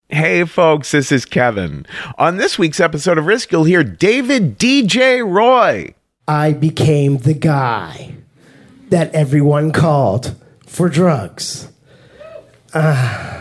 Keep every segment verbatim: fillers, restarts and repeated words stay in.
Hey folks, this is Kevin. On this week's episode of Risk, you'll hear David D J Roy. I became the guy that everyone called for drugs. Uh,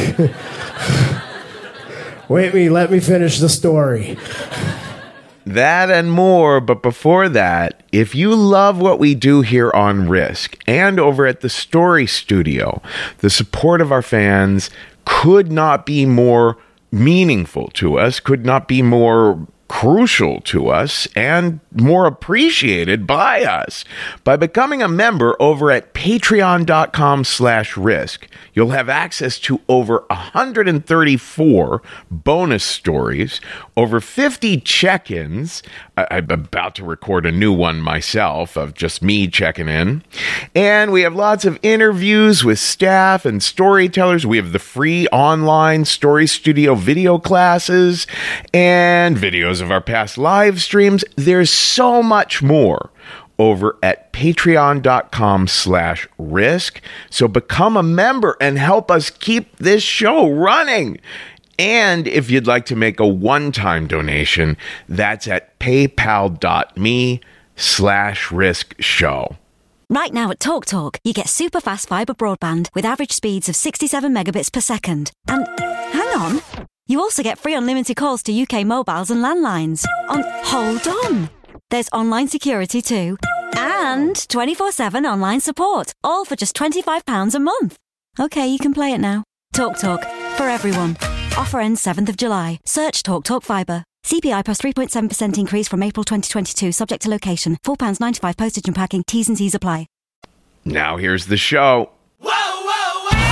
wait me, let me finish the story. That and more, but before that, if you love what we do here on Risk and over at the Story Studio, the support of our fans could not be more meaningful to us, could not be more crucial to us, and more appreciated by us. By becoming a member over at patreon.com slash risk, you'll have access to over one hundred thirty-four bonus stories, over fifty check-ins. I- I'm about to record a new one myself of just me checking in. And we have lots of interviews with staff and storytellers. We have the free online Story Studio video classes and videos of our past live streams. There's so much more over at patreon.com slash risk. So become a member and help us keep this show running. And if you'd like to make a one-time donation, that's at paypal.me slash risk show. Right now at TalkTalk, you get super fast fibre broadband with average speeds of sixty-seven megabits per second. And hang on, you also get free unlimited calls to U K mobiles and landlines. On hold on, there's online security too, and twenty-four seven online support, all for just twenty-five pounds a month. Okay, you can play it now. TalkTalk, for everyone. Offer ends seventh of July. Search TalkTalk Fibre. C P I plus three point seven percent increase from April twenty twenty-two, subject to location. four pounds ninety-five postage and packing. T's and C's apply. Now here's the show. Whoa, whoa, whoa.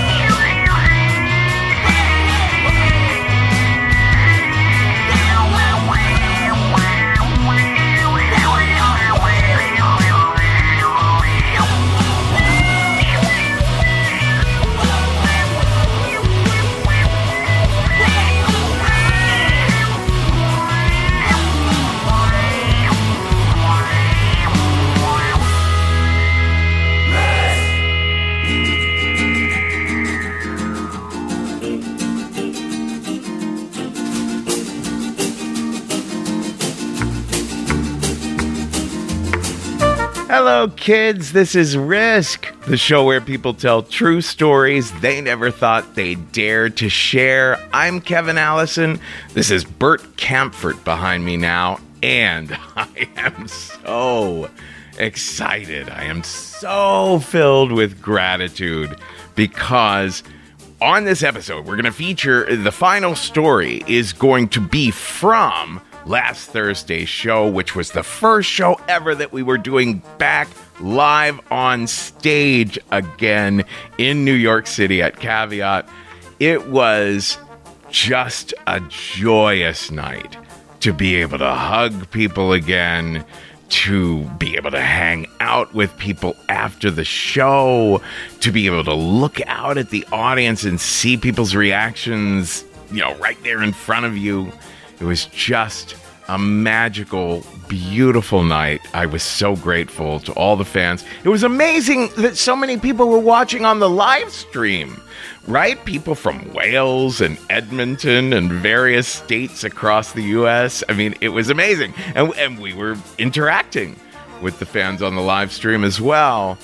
Hello, kids. This is Risk, the show where people tell true stories they never thought they'd dare to share. I'm Kevin Allison. This is Bert Kampfert behind me now, and I am so excited. I am so filled with gratitude because on this episode, we're going to feature the final story is going to be from last Thursday's show, which was the first show ever that we were doing back live on stage again in New York City at Caveat. It was just a joyous night to be able to hug people again, to be able to hang out with people after the show, to be able to look out at the audience and see people's reactions, you know, right there in front of you. It was just a magical, beautiful night. I was so grateful to all the fans. It was amazing that so many people were watching on the live stream, right? People from Wales and Edmonton and various states across the U S. I mean, it was amazing. And, and we were interacting with the fans on the live stream as well.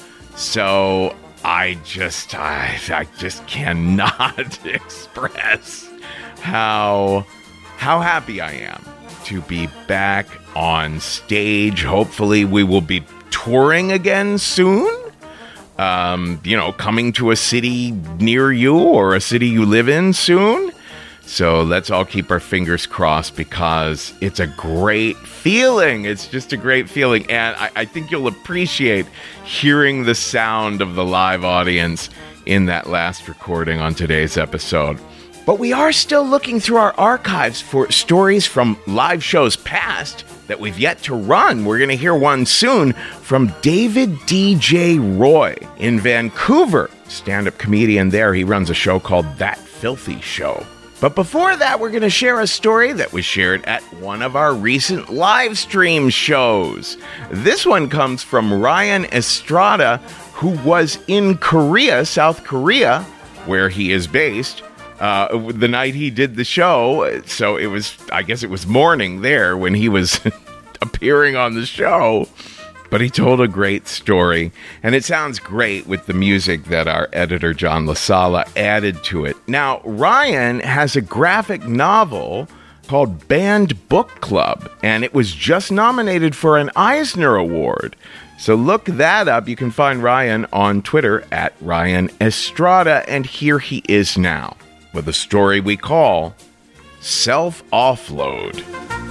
So I just, I, I just cannot express how, how happy I am to be back on stage. Hopefully we will be touring again soon. Um, you know, coming to a city near you or a city you live in soon. So let's all keep our fingers crossed because it's a great feeling. It's just a great feeling. And I, I think you'll appreciate hearing the sound of the live audience in that last recording on today's episode. But we are still looking through our archives for stories from live shows past that we've yet to run. We're going to hear one soon from David D J Roy in Vancouver. Stand-up comedian there. He runs a show called That Filthy Show. But before that, we're going to share a story that was shared at one of our recent live stream shows. This one comes from Ryan Estrada, who was in Korea, South Korea, where he is based, uh, the night he did the show. So it was, I guess it was morning there when he was appearing on the show. But he told a great story, and it sounds great with the music that our editor, John LaSala, added to it. Now, Ryan has a graphic novel called Banned Book Club, and it was just nominated for an Eisner Award. So look that up. You can find Ryan on Twitter at Ryan Estrada, and here he is now with a story we call Self-Offload.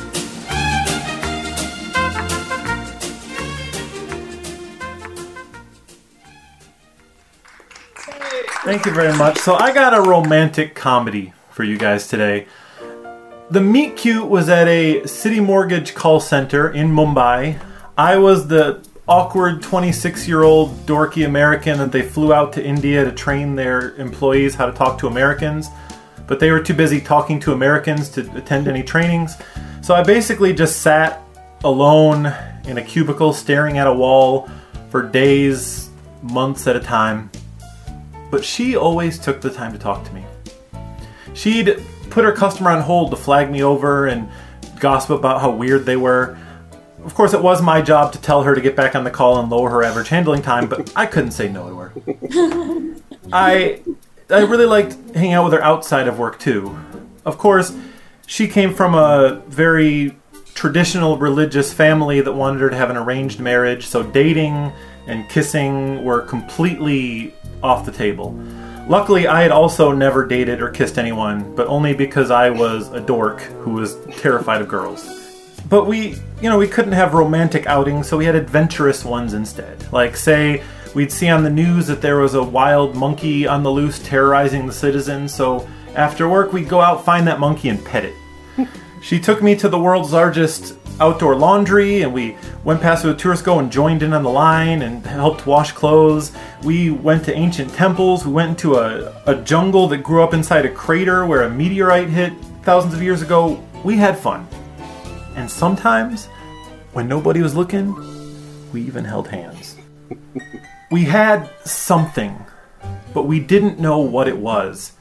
Thank you very much. So I got a romantic comedy for you guys today. The meet cute was at a City Mortgage call center in Mumbai. I was the awkward twenty-six-year-old dorky American that they flew out to India to train their employees how to talk to Americans. But they were too busy talking to Americans to attend any trainings. So I basically just sat alone in a cubicle staring at a wall for days, months at a time. But she always took the time to talk to me. She'd put her customer on hold to flag me over and gossip about how weird they were. Of course, it was my job to tell her to get back on the call and lower her average handling time, but I couldn't say no to her. I I really liked hanging out with her outside of work, too. Of course, she came from a very traditional religious family that wanted her to have an arranged marriage, so dating and kissing were completely off the table. Luckily, I had also never dated or kissed anyone, but only because I was a dork who was terrified of girls. But we, you know, we couldn't have romantic outings, so we had adventurous ones instead. Like, say, we'd see on the news that there was a wild monkey on the loose terrorizing the citizens, so after work we'd go out, find that monkey, and pet it. She took me to the world's largest outdoor laundry, and we went past where the tourists go and joined in on the line and helped wash clothes. We went to ancient temples. We went into a, a jungle that grew up inside a crater where a meteorite hit thousands of years ago. We had fun. And sometimes, when nobody was looking, we even held hands. We had something, but we didn't know what it was.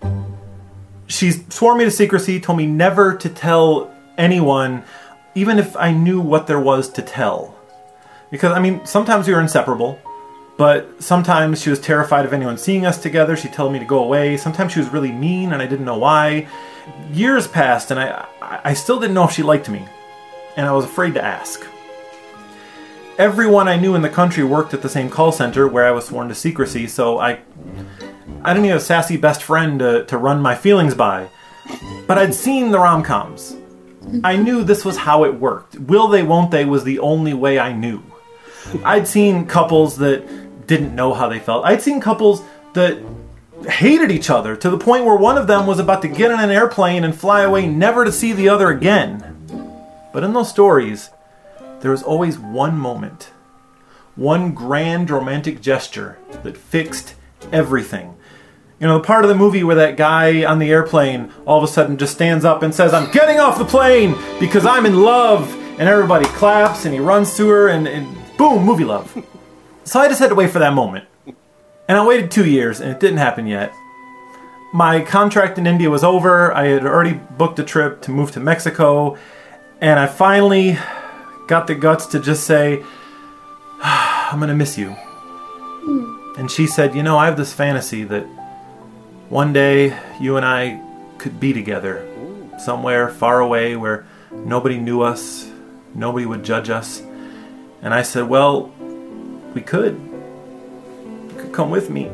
She swore me to secrecy, told me never to tell anyone, even if I knew what there was to tell. Because, I mean, sometimes we were inseparable, but sometimes she was terrified of anyone seeing us together. She'd tell me to go away. Sometimes she was really mean, and I didn't know why. Years passed, and I, I still didn't know if she liked me, and I was afraid to ask. Everyone I knew in the country worked at the same call center where I was sworn to secrecy, so I... I didn't need a sassy best friend to, to run my feelings by. But I'd seen the rom-coms. I knew this was how it worked. Will they, won't they was the only way I knew. I'd seen couples that didn't know how they felt. I'd seen couples that hated each other to the point where one of them was about to get on an airplane and fly away never to see the other again. But in those stories, there was always one moment, one grand romantic gesture that fixed everything. You know, the part of the movie where that guy on the airplane all of a sudden just stands up and says, "I'm getting off the plane because I'm in love," and everybody claps and he runs to her and, and boom, movie love. So I just had to wait for that moment. And I waited two years and it didn't happen yet. My contract in India was over. I had already booked a trip to move to Mexico, and I finally got the guts to just say, "I'm gonna miss you." And she said, "You know, I have this fantasy that one day you and I could be together somewhere far away where nobody knew us, nobody would judge us." And I said, "Well, we could. You could come with me."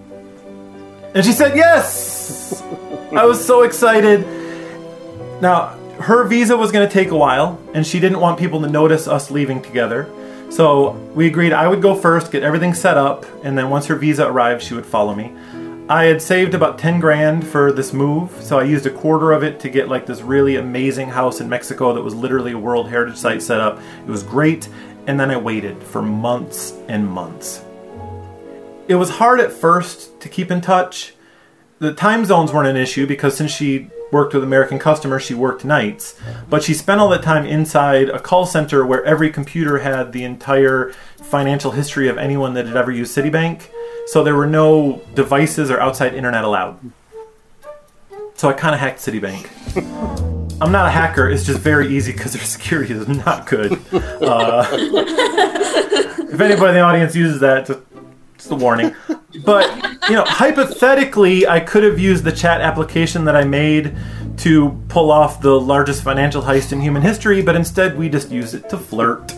And she said, "Yes!" I was so excited. Now, her visa was going to take a while, and she didn't want people to notice us leaving together. So we agreed I would go first, get everything set up, and then once her visa arrived, she would follow me. I had saved about ten grand for this move, so I used a quarter of it to get like this really amazing house in Mexico that was literally a World Heritage Site set up. It was great, and then I waited for months and months. It was hard at first to keep in touch. The time zones weren't an issue because since she worked with American customers, she worked nights. But she spent all that time inside a call center where every computer had the entire financial history of anyone that had ever used Citibank. So there were no devices or outside internet allowed. So I kind of hacked Citibank. I'm not a hacker. It's just very easy because their security is not good. Uh, if anybody in the audience uses that, just, just a warning. But, you know, hypothetically, I could have used the chat application that I made to pull off the largest financial heist in human history, but instead we just used it to flirt.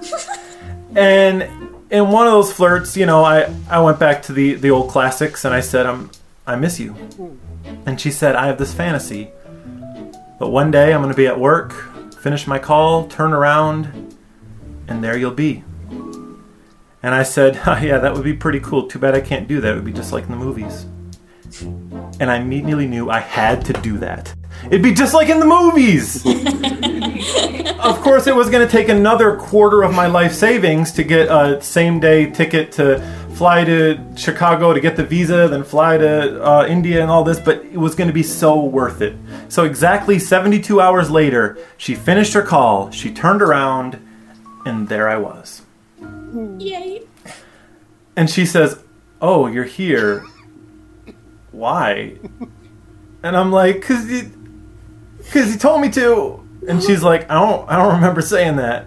And in one of those flirts, you know, I, I went back to the, the old classics and I said, I'm, I miss you. And she said, I have this fantasy. But one day I'm going to be at work, finish my call, turn around, and there you'll be. And I said, oh, yeah, that would be pretty cool. Too bad I can't do that. It would be just like in the movies. And I immediately knew I had to do that. It'd be just like in the movies. Of course, it was going to take another quarter of my life savings to get a same-day ticket to fly to Chicago to get the visa, then fly to uh, India and all this, but it was going to be so worth it. So exactly seventy-two hours later, she finished her call, she turned around, and there I was. Yay. And she says, oh, you're here. Why? And I'm like, cause you, cause you told me to. And she's like, I don't, I don't remember saying that.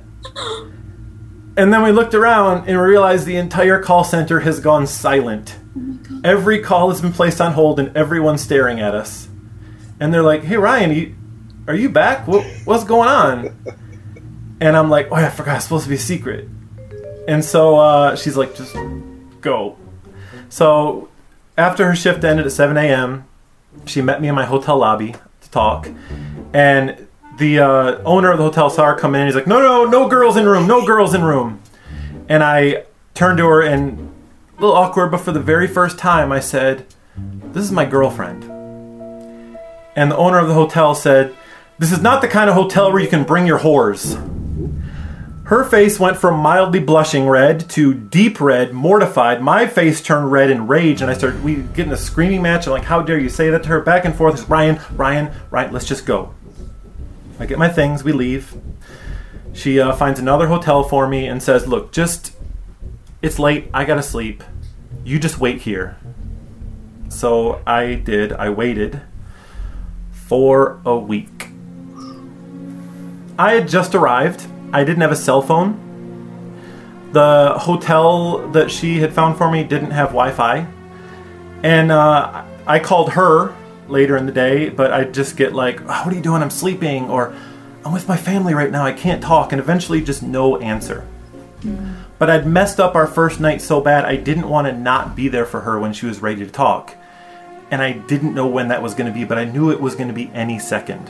And then we looked around and we realized the entire call center has gone silent. Oh, every call has been placed on hold and everyone's staring at us. And they're like, hey, Ryan, you, are you back? What, what's going on? And I'm like, oh, yeah, I forgot. It's supposed to be a secret. And so uh, she's like, just go. So after her shift ended at seven a.m., she met me in my hotel lobby to talk. And the uh, owner of the hotel saw her come in and he's like, no, no, no girls in room, no girls in room. And I turned to her and, a little awkward, but for the very first time I said, this is my girlfriend. And the owner of the hotel said, this is not the kind of hotel where you can bring your whores. Her face went from mildly blushing red to deep red, mortified. My face turned red in rage, and I started we getting a screaming match. I'm like, how dare you say that to her? Back and forth. Ryan, Ryan, Ryan, let's just go. I get my things, we leave. She uh, finds another hotel for me and says, look, just, it's late, I gotta sleep. You just wait here. So I did, I waited for a week. I had just arrived. I didn't have a cell phone. The hotel that she had found for me didn't have Wi-Fi. And uh, I called her later in the day, but I'd just get like, oh, what are you doing? I'm sleeping. Or I'm with my family right now. I can't talk. And eventually just no answer. Mm. But I'd messed up our first night so bad, I didn't want to not be there for her when she was ready to talk. And I didn't know when that was going to be, but I knew it was going to be any second.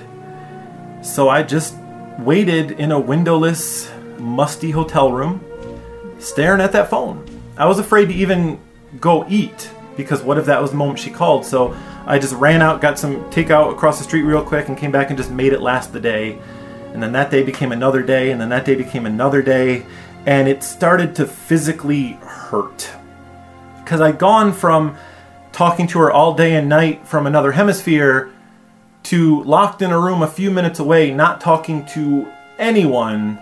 So I just waited in a windowless, musty hotel room, staring at that phone. I was afraid to even go eat, because what if that was the moment she called? So I just ran out, got some takeout across the street real quick, and came back and just made it last the day. And then that day became another day, and then that day became another day, and it started to physically hurt. Because I'd gone from talking to her all day and night from another hemisphere to locked in a room a few minutes away, not talking to anyone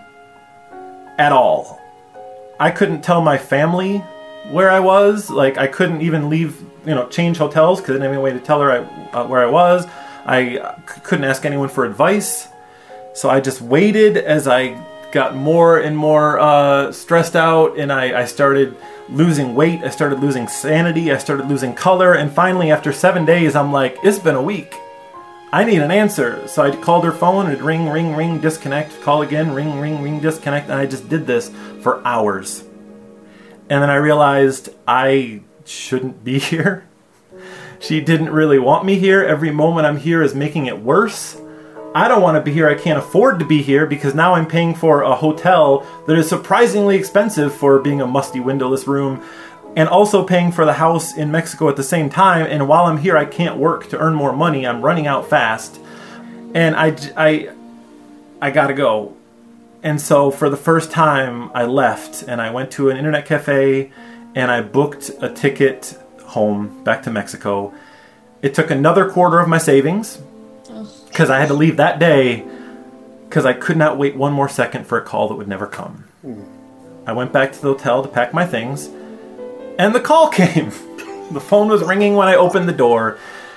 at all. I couldn't tell my family where I was. Like, I couldn't even leave, you know, change hotels because I didn't have any way to tell her I, uh, where I was. I c- couldn't ask anyone for advice. So I just waited as I got more and more uh, stressed out, and I, I started losing weight. I started losing sanity. I started losing color. And finally, after seven days, I'm like, it's been a week. I need an answer. So I called her phone, and it'd ring, ring, ring, disconnect, call again, ring, ring, ring, disconnect, and I just did this for hours. And then I realized I shouldn't be here. She didn't really want me here. Every moment I'm here is making it worse. I don't want to be here. I can't afford to be here because now I'm paying for a hotel that is surprisingly expensive for being a musty windowless room, and also paying for the house in Mexico at the same time. And while I'm here, I can't work to earn more money. I'm running out fast. And I, I, I gotta go. And so for the first time, I left and I went to an internet cafe and I booked a ticket home back to Mexico. It took another quarter of my savings because I had to leave that day because I could not wait one more second for a call that would never come. Mm. I went back to the hotel to pack my things. And the call came. The phone was ringing when I opened the door.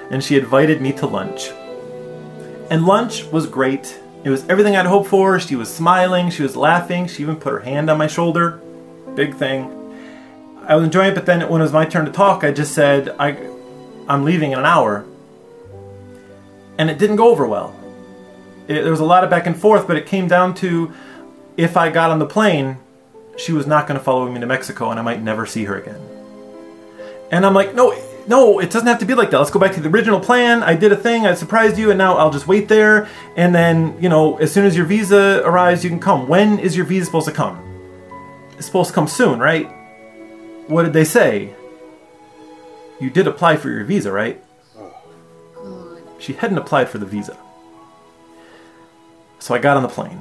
and she invited me to lunch. And lunch was great. It was everything I'd hoped for. She was smiling, she was laughing, she even put her hand on my shoulder. Big thing. I was enjoying it, but then when it was my turn to talk, I just said, I, I'm leaving in an hour. And it didn't go over well. It, there was a lot of back and forth, but it came down to, if I got on the plane, she was not going to follow me to Mexico, and I might never see her again. And I'm like, no, no, it doesn't have to be like that. Let's go back to the original plan. I did a thing, I surprised you, and now I'll just wait there. And then, you know, as soon as your visa arrives, you can come. When is your visa supposed to come? It's supposed to come soon, right? What did they say? You did apply for your visa, right? God. She hadn't applied for the visa. So I got on the plane.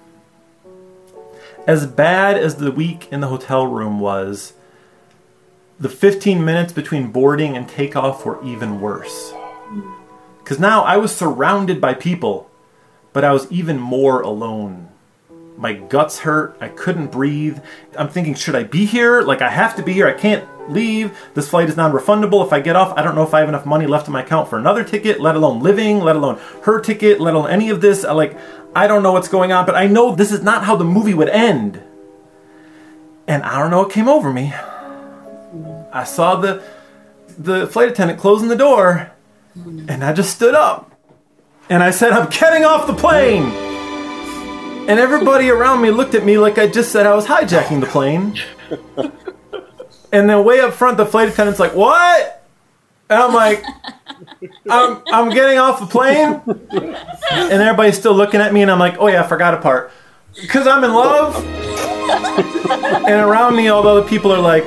As bad as the week in the hotel room was, the fifteen minutes between boarding and takeoff were even worse. Because now I was surrounded by people, but I was even more alone. My guts hurt. I couldn't breathe. I'm thinking, should I be here? Like, I have to be here. I can't leave. This flight is non-refundable. If I get off, I don't know if I have enough money left in my account for another ticket, let alone living, let alone her ticket, let alone any of this. I, like, I don't know what's going on, but I know this is not how the movie would end. And I don't know what came over me. I saw the the flight attendant closing the door, and I just stood up. And I said, I'm getting off the plane! And everybody around me looked at me like I just said I was hijacking the plane. And then way up front, the flight attendant's like, what? And I'm like, I'm, I'm getting off the plane? And everybody's still looking at me, and I'm like, oh yeah, I forgot a part. Because I'm in love. And around me, all the other people are like,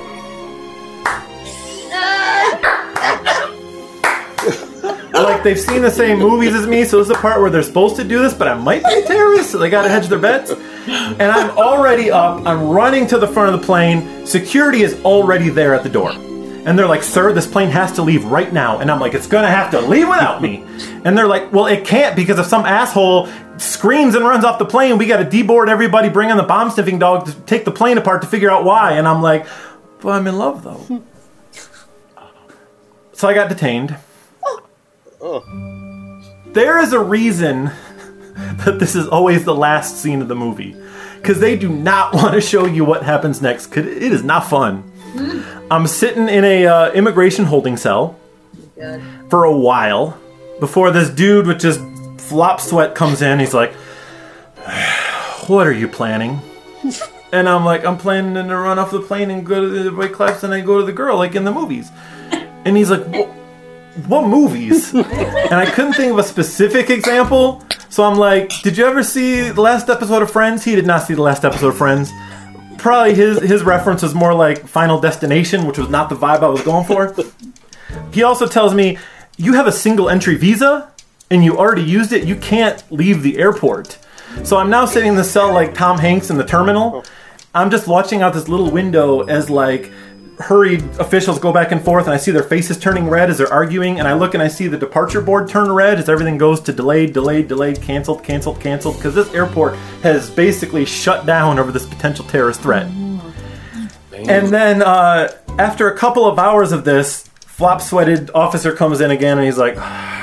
like they've seen the same movies as me, so this is the part where they're supposed to do this, but I might be a terrorist, so they gotta hedge their bets. And I'm already up, I'm running to the front of the plane, security is already there at the door. And they're like, sir, this plane has to leave right now. And I'm like, it's gonna have to leave without me. And they're like, well, it can't, because if some asshole screams and runs off the plane, we gotta deboard everybody, bring in the bomb sniffing dog to take the plane apart to figure out why. And I'm like, but I'm in love though. So I got detained. There is a reason that this is always the last scene of the movie. Because they do not want to show you what happens next. Because it is not fun. I'm sitting in a uh, immigration holding cell God. for a while. Before this dude with just flop sweat comes in. He's like, what are you planning? And I'm like, I'm planning to run off the plane and go to the everybody claps and I go to the girl like in the movies. And he's like, what? What movies? And I couldn't think of a specific example. So I'm like, did you ever see the last episode of Friends? He did not see the last episode of Friends. Probably his, his reference was more like Final Destination, which was not the vibe I was going for. He also tells me, you have a single entry visa and you already used it. You can't leave the airport. So I'm now sitting in the cell like Tom Hanks in The Terminal. I'm just watching out this little window as like hurried officials go back and forth, and I see their faces turning red as they're arguing, and I look and I see the departure board turn red as everything goes to delayed, delayed, delayed, canceled, canceled, canceled, because this airport has basically shut down over this potential terrorist threat. And then uh, after a couple of hours of this, flop-sweated officer comes in again, and he's like,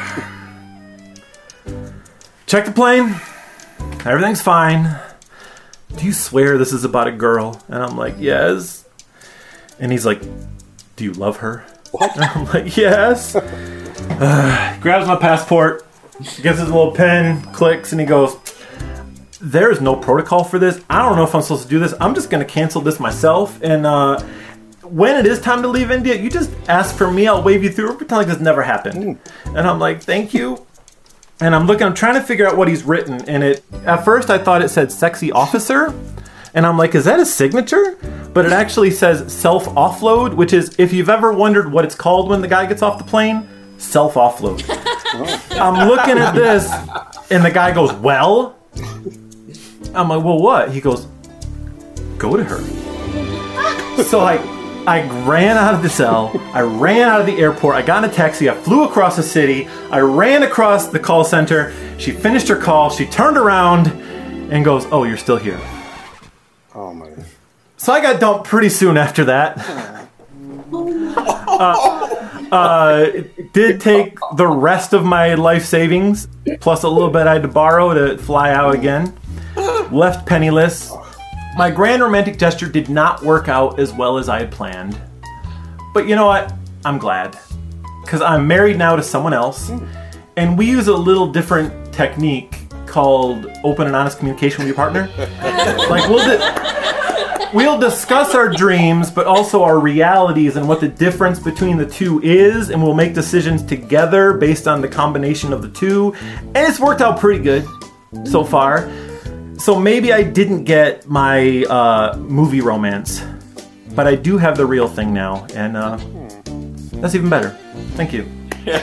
check the plane, everything's fine. Do you swear this is about a girl? And I'm like, yes. And he's like, do you love her? What? And I'm like, yes. Uh, grabs my passport, gets his little pen, clicks, and he goes, there is no protocol for this. I don't know if I'm supposed to do this. I'm just going to cancel this myself. And uh, when it is time to leave India, you just ask for me. I'll wave you through or pretend like this never happened. Mm. And I'm like, thank you. And I'm looking, I'm trying to figure out what he's written. And it, at first I thought it said sexy officer. And I'm like, is that his signature? But it actually says self-offload, which is, if you've ever wondered what it's called when the guy gets off the plane, self-offload. I'm looking at this, and the guy goes, well? I'm like, well, what? He goes, go to her. So I, I ran out of the cell. I ran out of the airport. I got in a taxi. I flew across the city. I ran across the call center. She finished her call. She turned around and goes, oh, you're still here. Oh, my God. So I got dumped pretty soon after that. uh, Uh, it did take the rest of my life savings, plus a little bit I had to borrow to fly out again. Left penniless. My grand romantic gesture did not work out as well as I had planned. But you know what? I'm glad. Because I'm married now to someone else, and we use a little different technique called open and honest communication with your partner. Like, we'll... Di- We'll discuss our dreams, but also our realities and what the difference between the two is, and we'll make decisions together based on the combination of the two. And it's worked out pretty good so far. So maybe I didn't get my uh, movie romance, but I do have the real thing now, and uh, that's even better. Thank you.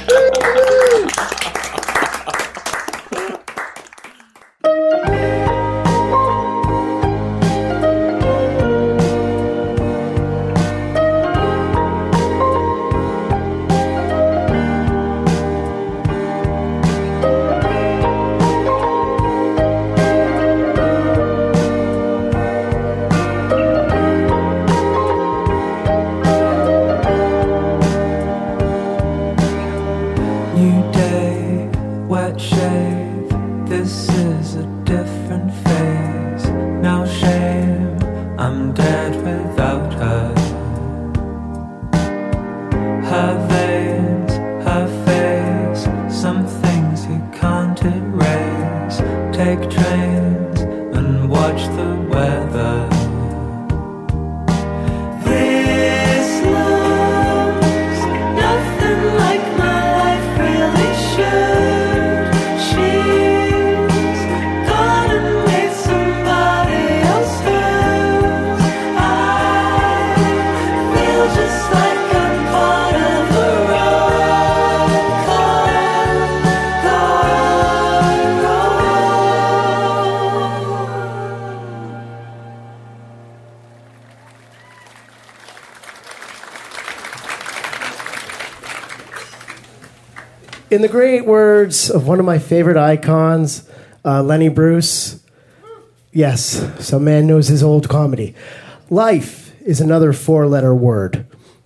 In the great words of one of my favorite icons, uh, Lenny Bruce, yes, some man knows his old comedy. Life is another four-letter word.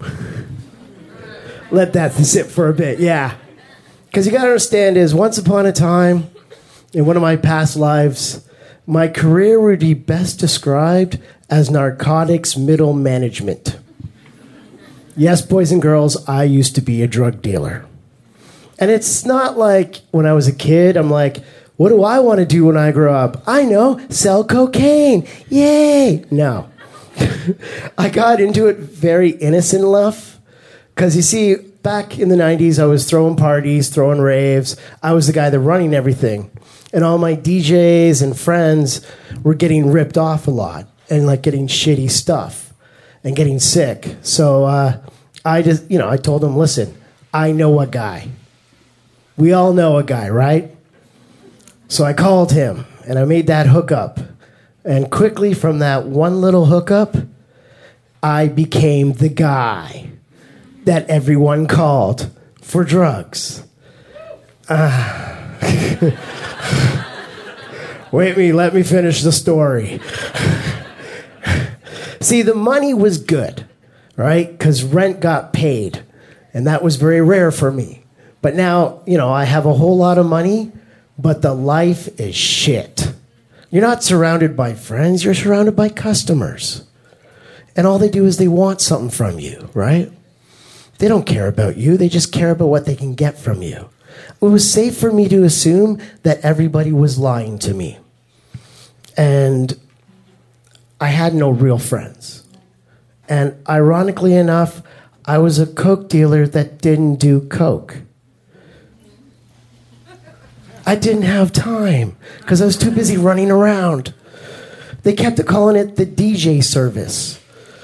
Let that sit for a bit, yeah. Because you got to understand is, once upon a time, in one of my past lives, my career would be best described as narcotics middle management. Yes, boys and girls, I used to be a drug dealer. And it's not like when I was a kid, I'm like, what do I want to do when I grow up? I know, sell cocaine. Yay. No. I got into it very innocent enough. Because you see, back in the nineties, I was throwing parties, throwing raves. I was the guy that running everything. And all my D Js and friends were getting ripped off a lot. And like getting shitty stuff. And getting sick. So uh, I just, you know, I told them, listen, I know a guy. We all know a guy, right? So I called him, and I made that hookup. And quickly from that one little hookup, I became the guy that everyone called for drugs. Uh, wait me, let me finish the story. See, the money was good, right? Because rent got paid, and that was very rare for me. But now, you know, I have a whole lot of money, but the life is shit. You're not surrounded by friends, you're surrounded by customers. And all they do is they want something from you, right? They don't care about you, they just care about what they can get from you. It was safe for me to assume that everybody was lying to me. And I had no real friends. And ironically enough, I was a coke dealer that didn't do coke. I didn't have time because I was too busy running around. They kept calling it the D J service.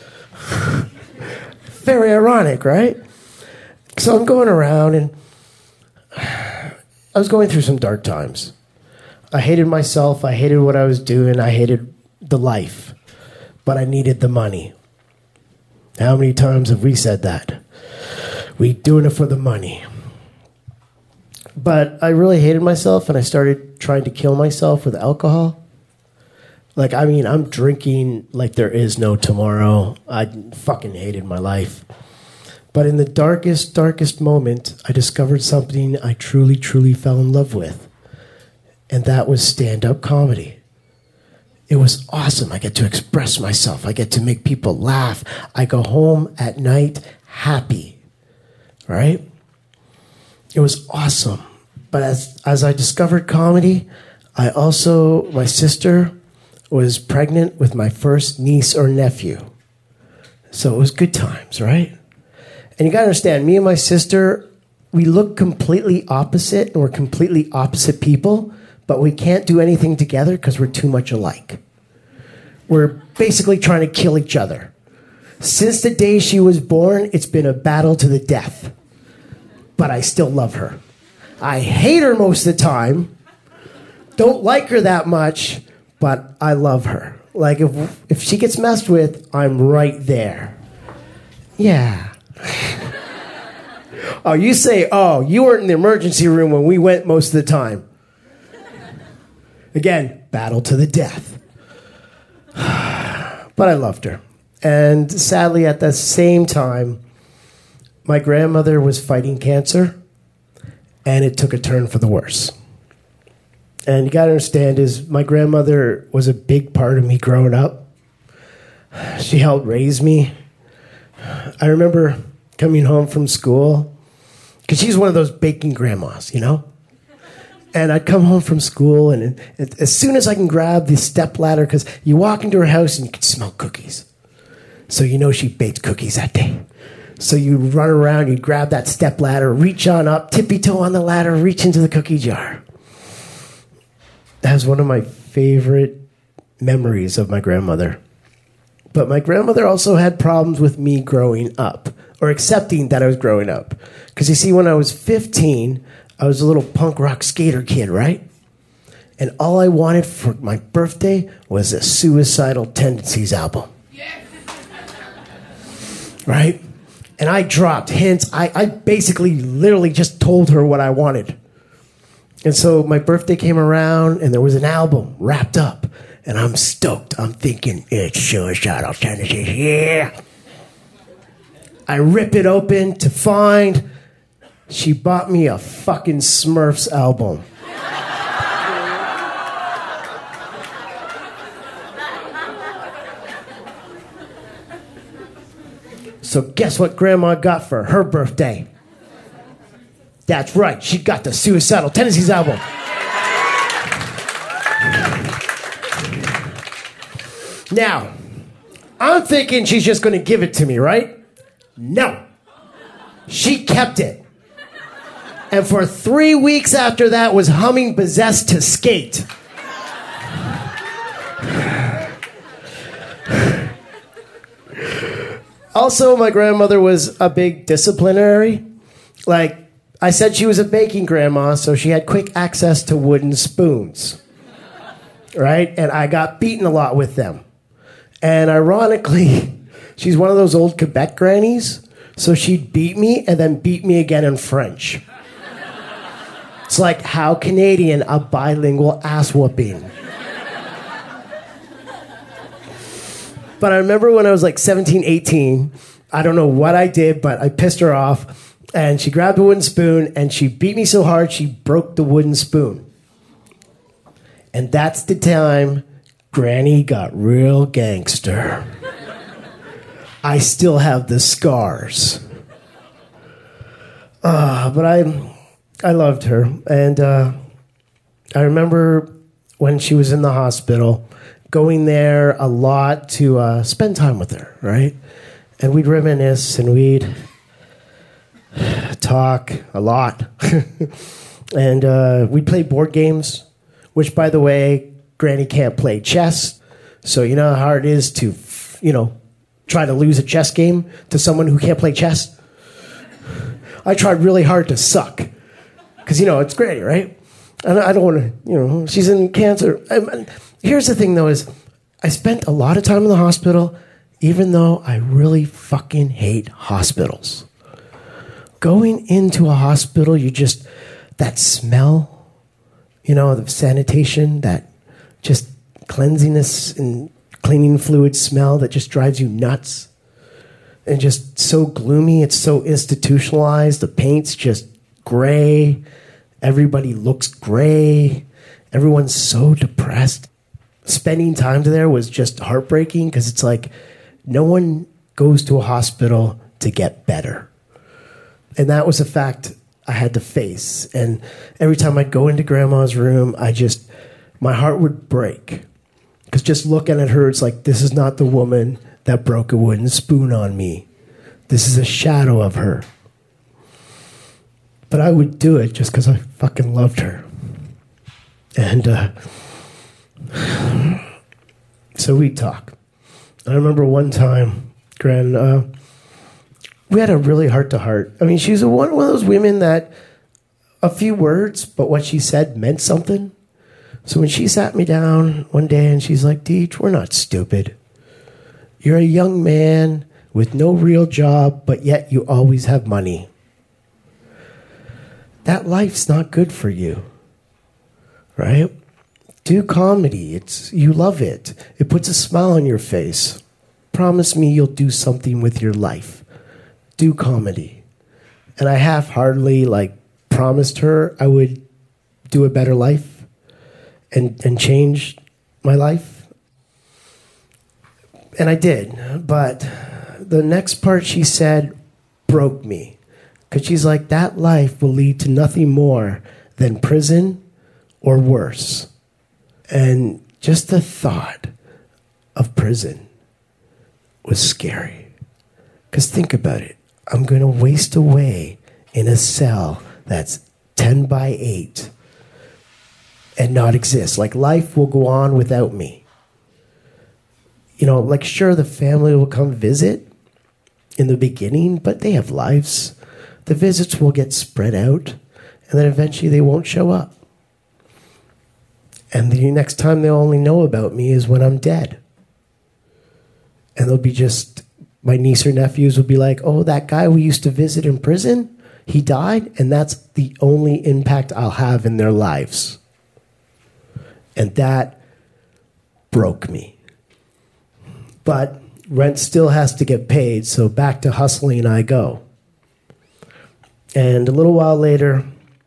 Very ironic, right? So I'm going around, and I was going through some dark times. I hated myself. I hated what I was doing. I hated the life. But I needed the money. How many times have we said that? We doing it for the money. But I really hated myself, and I started trying to kill myself with alcohol. Like, I mean, I'm drinking like there is no tomorrow. I fucking hated my life. But in the darkest, darkest moment, I discovered something I truly, truly fell in love with. And that was stand-up comedy. It was awesome. I get to express myself. I get to make people laugh. I go home at night happy, right? It was awesome. But as, as I discovered comedy, I also, my sister was pregnant with my first niece or nephew. So it was good times, right? And you got to understand, me and my sister, we look completely opposite, and we're completely opposite people, but we can't do anything together because we're too much alike. We're basically trying to kill each other. Since the day she was born, it's been a battle to the death. But I still love her. I hate her most of the time, don't like her that much, but I love her. Like, if if she gets messed with, I'm right there. Yeah. Oh, you say, oh, you weren't in the emergency room when we went most of the time. Again, battle to the death. But I loved her. And sadly, at the same time, my grandmother was fighting cancer, and it took a turn for the worse. And you got to understand is my grandmother was a big part of me growing up. She helped raise me. I remember coming home from school, because she's one of those baking grandmas, you know? And I'd come home from school, and as soon as I can grab the stepladder, because you walk into her house and you can smell cookies. So you know she baked cookies that day. So you run around, you grab that stepladder, reach on up, tippy-toe on the ladder, reach into the cookie jar. That was one of my favorite memories of my grandmother. But my grandmother also had problems with me growing up, or accepting that I was growing up. Because you see, when I was fifteen, I was a little punk rock skater kid, right? And all I wanted for my birthday was a Suicidal Tendencies album. Right? And I dropped hints. I, I basically literally just told her what I wanted. And so my birthday came around, and there was an album wrapped up. And I'm stoked. I'm thinking, it's Suicidal Tendencies, yeah. I rip it open to find she bought me a fucking Smurfs album. So guess what Grandma got for her birthday? That's right, she got the Suicidal Tendencies album. Now, I'm thinking she's just going to give it to me, right? No. She kept it. And for three weeks after that was humming Possessed to Skate. Also, my grandmother was a big disciplinary. Like, I said she was a baking grandma, so she had quick access to wooden spoons. Right? And I got beaten a lot with them. And ironically, she's one of those old Quebec grannies, so she'd beat me and then beat me again in French. It's like, how Canadian, a bilingual ass whooping. But I remember when I was like seventeen, eighteen, I don't know what I did, but I pissed her off, and she grabbed a wooden spoon, and she beat me so hard she broke the wooden spoon. And that's the time Granny got real gangster. I still have the scars. Uh, but I I loved her. And uh, I remember when she was in the hospital, going there a lot to uh, spend time with her, right? And we'd reminisce and we'd talk a lot. And uh, we'd play board games, which, by the way, Granny can't play chess. So you know how hard it is to, you know, try to lose a chess game to someone who can't play chess? I tried really hard to suck. Because, you know, it's Granny, right? And I don't want to, you know, she's in cancer. I, here's the thing, though, is I spent a lot of time in the hospital, even though I really fucking hate hospitals. Going into a hospital, you just, that smell, you know, the sanitation, that just cleanliness and cleaning fluid smell that just drives you nuts. and just so gloomy. It's so institutionalized. The paint's just gray. Everybody looks gray. Everyone's so depressed. Spending time there was just heartbreaking because it's like no one goes to a hospital to get better. And that was a fact I had to face. And every time I'd go into grandma's room, I just, my heart would break. Because just looking at her, it's like, this is not the woman that broke a wooden spoon on me. This is a shadow of her. But I would do it just because I fucking loved her. And uh, so we'd talk. I remember one time, Gran, uh, we had a really heart-to-heart. I mean, she's a, one, one of those women that a few words, but what she said meant something. So when she sat me down one day and she's like, Deej, we're not stupid. You're a young man with no real job, but yet you always have money. That life's not good for you, right? Do comedy. It's you love it. It puts a smile on your face. Promise me you'll do something with your life. Do comedy. And I half-heartedly like promised her I would do a better life and, and change my life. And I did. But the next part she said broke me. Because she's like, that life will lead to nothing more than prison or worse. And just the thought of prison was scary. Because think about it. I'm going to waste away in a cell that's ten by eight and not exist. Like life will go on without me. You know, like sure, the family will come visit in the beginning, but they have lives. The visits will get spread out, and then eventually they won't show up. And the next time they'll only know about me is when I'm dead. And they'll be just, my niece or nephews will be like, oh, that guy we used to visit in prison, he died, and that's the only impact I'll have in their lives. And that broke me. But rent still has to get paid, so back to hustling I go. And a little while later,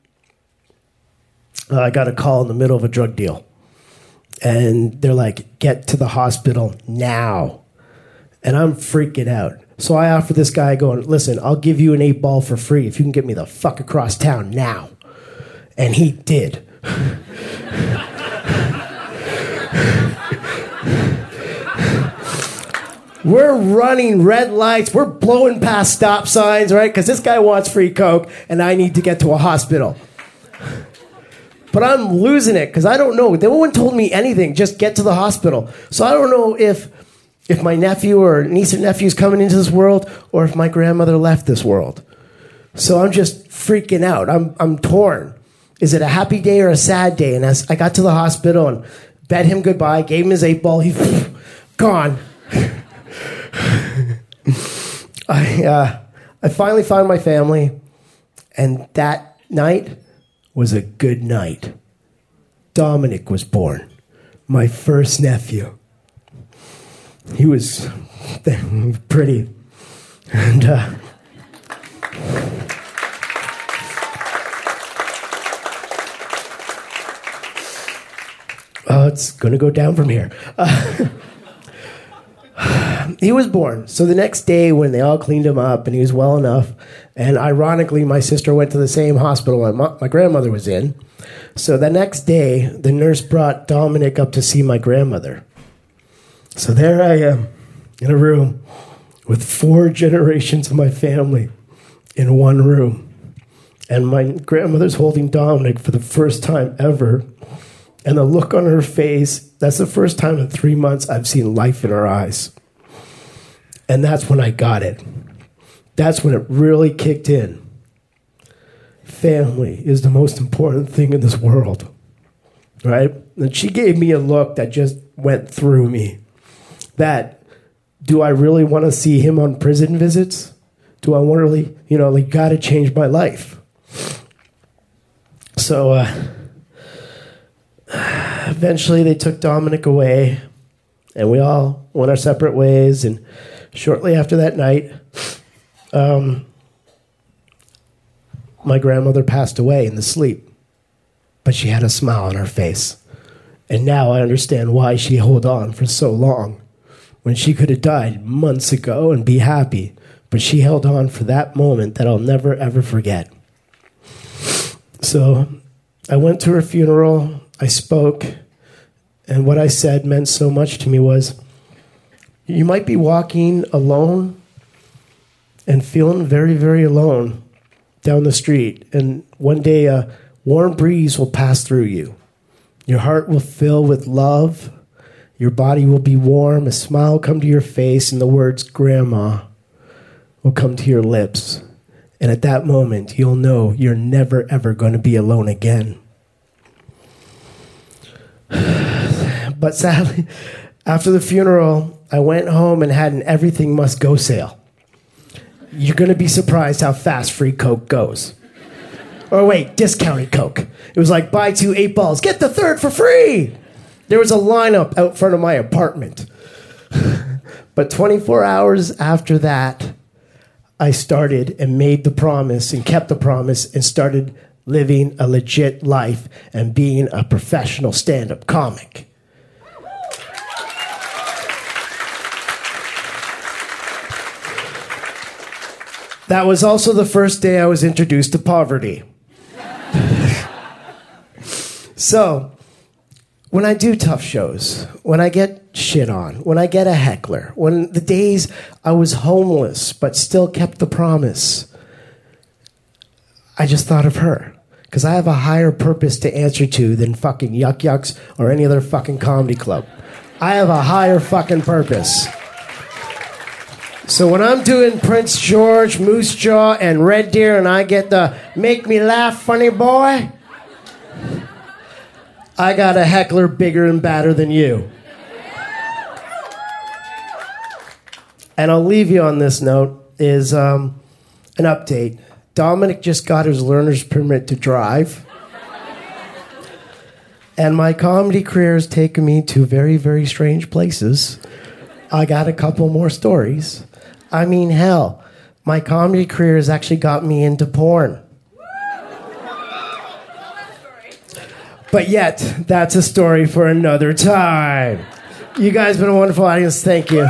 uh, I got a call in the middle of a drug deal. And they're like, get to the hospital now. And I'm freaking out. So I offer this guy going, listen, I'll give you an eight ball for free if you can get me the fuck across town now. And he did. We're running red lights. We're blowing past stop signs, right? Because this guy wants free coke, and I need to get to a hospital. But I'm losing it because I don't know. No one told me anything. Just get to the hospital. So I don't know if if my nephew or niece or nephew is coming into this world or if my grandmother left this world. So I'm just freaking out. I'm I'm torn. Is it a happy day or a sad day? And as I got to the hospital and bade him goodbye, gave him his eight ball, he's gone. I uh, I finally found my family, and that night was a good night. Dominic was born, my first nephew. He was pretty, and uh, oh, it's gonna go down from here. Uh, He was born. So the next day when they all cleaned him up and he was well enough, and ironically my sister went to the same hospital my, my grandmother was in. So the next day the nurse brought Dominic up to see my grandmother. So there I am in a room with four generations of my family in one room. And my grandmother's holding Dominic for the first time ever. And the look on her face, that's the first time in three months I've seen life in her eyes. And that's when I got it. That's when it really kicked in. Family is the most important thing in this world, right? And she gave me a look that just went through me. That, do I really want to see him on prison visits? Do I want to really, you know, like, got to change my life? So, uh, eventually they took Dominic away, and we all went our separate ways, and shortly after that night, um, my grandmother passed away in the sleep, but she had a smile on her face. And now I understand why she held on for so long, when she could have died months ago and be happy. But she held on for that moment that I'll never, ever forget. So I went to her funeral, I spoke, and what I said meant so much to me was, you might be walking alone and feeling very, very alone down the street, and one day a warm breeze will pass through you. Your heart will fill with love, your body will be warm, a smile will come to your face, and the words grandma will come to your lips. And at that moment, you'll know you're never, ever going to be alone again. But sadly, after the funeral, I went home and had an everything must go sale. You're going to be surprised how fast free Coke goes. Or wait, discounted Coke. It was like, buy two eight balls, get the third for free. There was a lineup out front of my apartment. But twenty-four hours after that, I started and made the promise and kept the promise and started living a legit life and being a professional stand-up comic. That was also the first day I was introduced to poverty. So, when I do tough shows, when I get shit on, when I get a heckler, when the days I was homeless but still kept the promise, I just thought of her. Because I have a higher purpose to answer to than fucking Yuck Yucks or any other fucking comedy club. I have a higher fucking purpose. So when I'm doing Prince George, Moose Jaw, and Red Deer, and I get the make me laugh funny boy, I got a heckler bigger and badder than you. And I'll leave you on this note, is um, an update. Dominic just got his learner's permit to drive. And my comedy career has taken me to very, very strange places. I got a couple more stories. I mean, hell, my comedy career has actually got me into porn. But yet, that's a story for another time. You guys have been a wonderful audience. Thank you.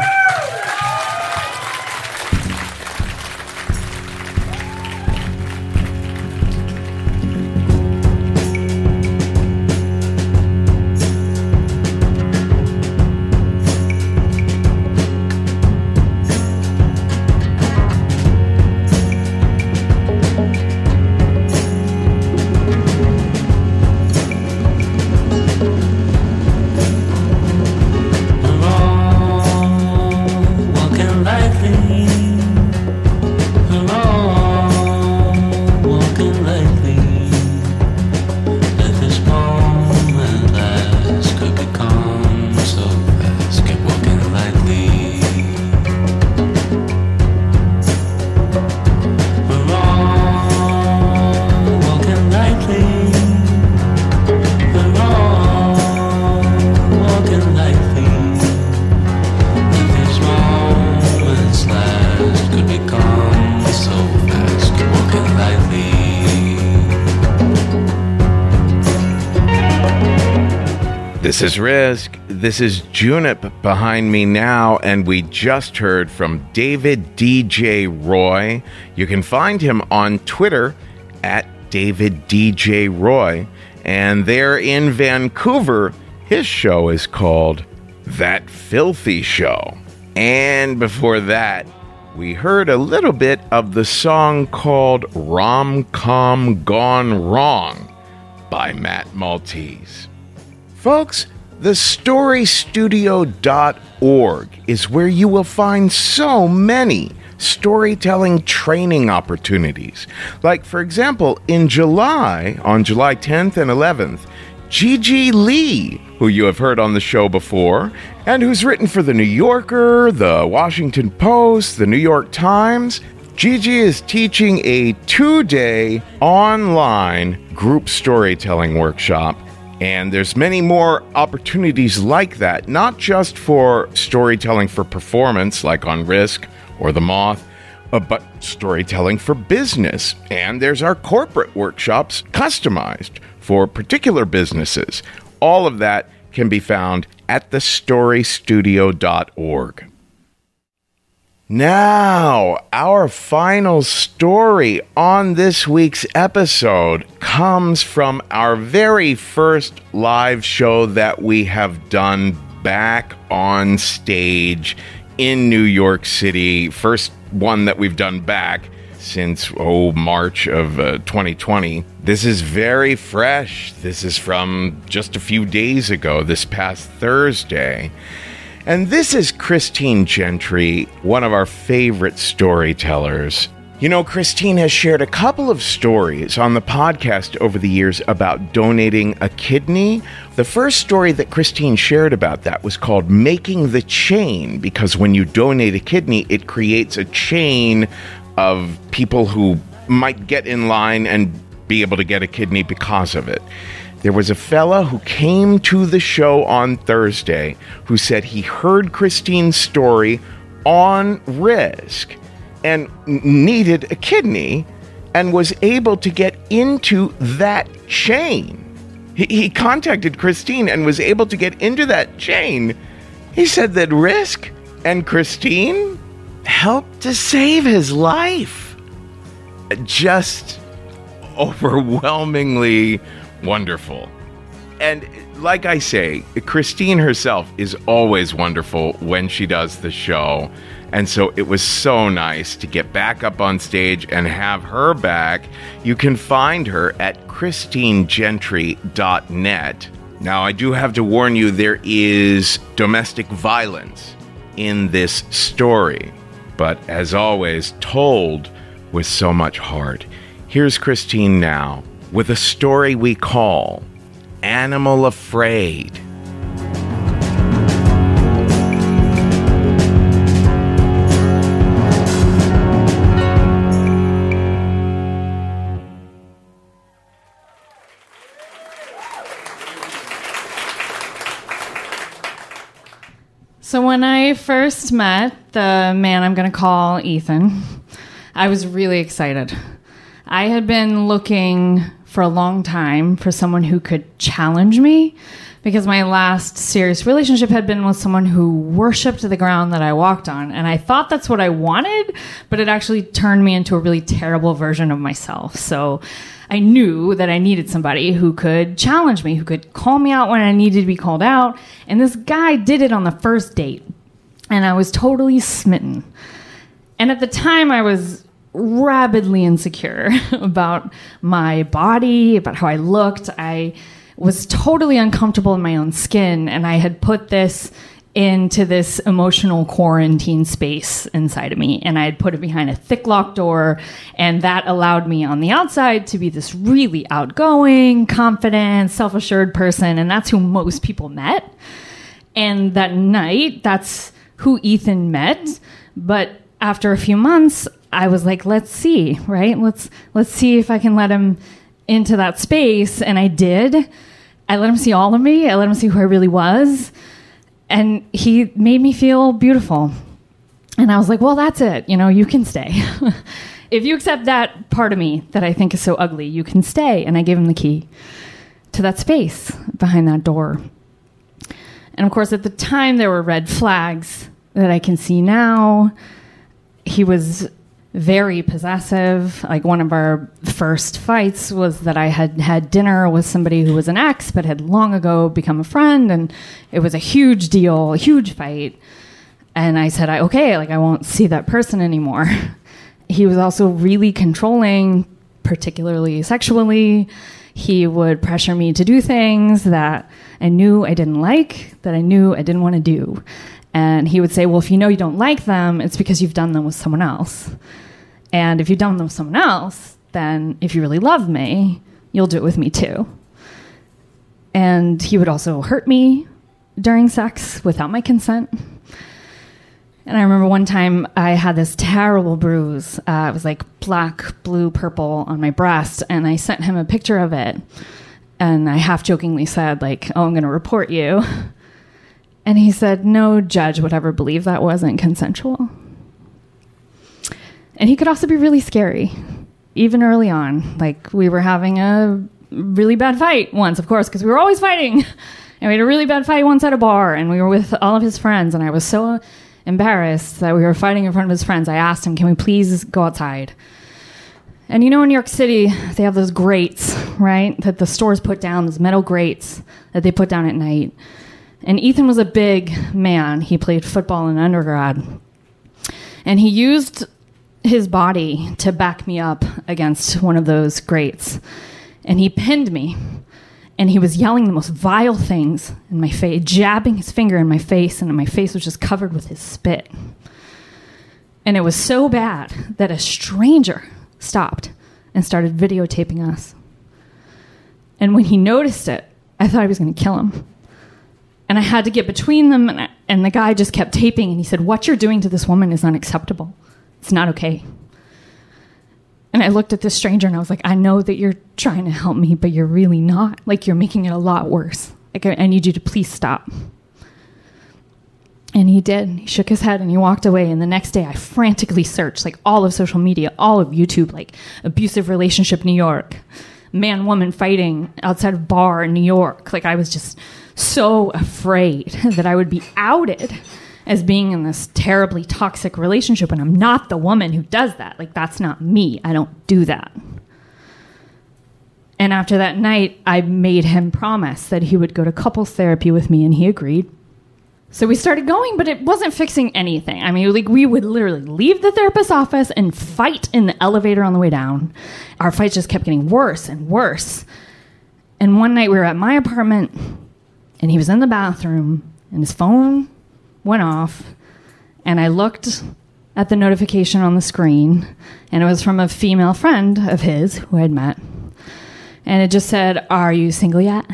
This is Risk. This is Junip behind me now, and we just heard from David D J Roy. You can find him on Twitter at David D J Roy, and there in Vancouver, his show is called That Filthy Show. And before that, we heard a little bit of the song called Rom-Com Gone Wrong by Matt Maltese. Folks, the story studio dot org is where you will find so many storytelling training opportunities. Like, for example, in July, on July tenth and eleventh, Gigi Lee, who you have heard on the show before, and who's written for The New Yorker, The Washington Post, The New York Times, Gigi is teaching a two-day online group storytelling workshop. And there's many more opportunities like that, not just for storytelling for performance, like on Risk or The Moth, uh, but storytelling for business. And there's our corporate workshops customized for particular businesses. All of that can be found at the story studio dot org. Now, our final story on this week's episode comes from our very first live show that we have done back on stage in New York City. First one that we've done back since, oh, March of uh, twenty twenty. This is very fresh. This is from just a few days ago, this past Thursday. And this is Christine Gentry, one of our favorite storytellers. You know, Christine has shared a couple of stories on the podcast over the years about donating a kidney. The first story that Christine shared about that was called Making the Chain, because when you donate a kidney, it creates a chain of people who might get in line and be able to get a kidney because of it. There was a fella who came to the show on Thursday who said he heard Christine's story on Risk and needed a kidney and was able to get into that chain. He, he contacted Christine and was able to get into that chain. He said that Risk and Christine helped to save his life. Just overwhelmingly wonderful. And like I say, Christine herself is always wonderful when she does the show. And so it was so nice to get back up on stage and have her back. You can find her at christine gentry dot net. Now, I do have to warn you, there is domestic violence in this story, but as always, told with so much heart. Here's Christine now with a story we call Animal Afraid. So when I first met the man I'm going to call Ethan, I was really excited. I had been looking for a long time for someone who could challenge me, because my last serious relationship had been with someone who worshipped the ground that I walked on. And I thought that's what I wanted, but it actually turned me into a really terrible version of myself. So I knew that I needed somebody who could challenge me, who could call me out when I needed to be called out. And this guy did it on the first date. And I was totally smitten. And at the time, I was rabidly insecure about my body, about how I looked. I was totally uncomfortable in my own skin, and I had put this into this emotional quarantine space inside of me, and I had put it behind a thick locked door, and that allowed me on the outside to be this really outgoing, confident, self-assured person, and that's who most people met. And that night, that's who Ethan met. But after a few months, I was like, let's see, right? Let's let's see if I can let him into that space. And I did. I let him see all of me. I let him see who I really was. And he made me feel beautiful. And I was like, well, that's it. You know, you can stay. If you accept that part of me that I think is so ugly, you can stay. And I gave him the key to that space behind that door. And of course, at the time, there were red flags that I can see now. He was very possessive. Like, one of our first fights was that I had had dinner with somebody who was an ex but had long ago become a friend, and it was a huge deal, a huge fight. And I said, I, okay, like, I won't see that person anymore. He was also really controlling, particularly sexually. He would pressure me to do things that I knew I didn't like, that I knew I didn't want to do. And he would say, well, if you know you don't like them, it's because you've done them with someone else. And if you've done them with someone else, then if you really love me, you'll do it with me too. And he would also hurt me during sex without my consent. And I remember one time I had this terrible bruise. Uh, it was like black, blue, purple on my breast. And I sent him a picture of it. And I half jokingly said, like, oh, I'm going to report you. And he said, no judge would ever believe that wasn't consensual. And he could also be really scary, even early on. Like, we were having a really bad fight once, of course, because we were always fighting. And we had a really bad fight once at a bar, and we were with all of his friends, and I was so embarrassed that we were fighting in front of his friends. I asked him, can we please go outside? And you know, in New York City, they have those grates, right, that the stores put down, those metal grates that they put down at night. And Ethan was a big man. He played football in undergrad. And he used his body to back me up against one of those grates. And he pinned me. And he was yelling the most vile things in my face, jabbing his finger in my face, and my face was just covered with his spit. And it was so bad that a stranger stopped and started videotaping us. And when he noticed it, I thought I was going to kill him. And I had to get between them, and, I, and the guy just kept taping, and he said, what you're doing to this woman is unacceptable. It's not okay. And I looked at this stranger and I was like, I know that you're trying to help me, but you're really not. Like, you're making it a lot worse. Like, I, I need you to please stop. And he did. He shook his head and he walked away. And the next day I frantically searched, like, all of social media, all of YouTube, like abusive relationship New York, man, woman fighting outside of bar in New York. Like, I was just so afraid that I would be outed as being in this terribly toxic relationship, and I'm not the woman who does that. Like, that's not me. I don't do that. And after that night, I made him promise that he would go to couples therapy with me, and he agreed. So we started going, but it wasn't fixing anything. I mean, like, we would literally leave the therapist's office and fight in the elevator on the way down. Our fights just kept getting worse and worse. And one night we were at my apartment, and he was in the bathroom, and his phone went off, and I looked at the notification on the screen, and it was from a female friend of his who I'd met, and it just said, are you single yet?